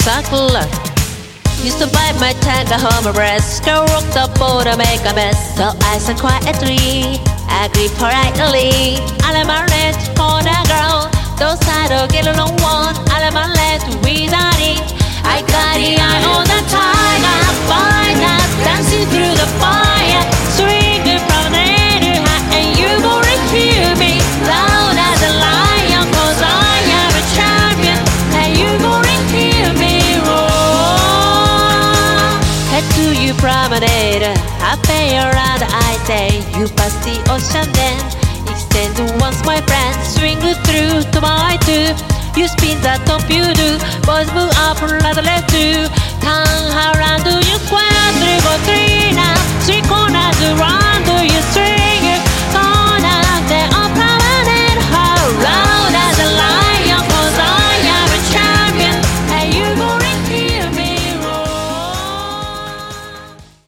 suckler. Used to bite my tongue at home breast. Go rock the boat and make a mess. So I said quietly, agree politely. I'm a red for a girl. Those I don't get along one. I'm a red without it. I got the eye on the tiger. Find us dancing through the fire. Swinging from there to high. And you gonna hear me loud as a lion. Cause I am a champion. And you gonna hear me roar. Head to your promenade. I pay around I say. You pass the ocean then. Extend once my friend. Swing through to my tube. You spin the top you do. Boys move up right left to. Turn around do you square. 3 go 3 now. 3 corners around do you straight.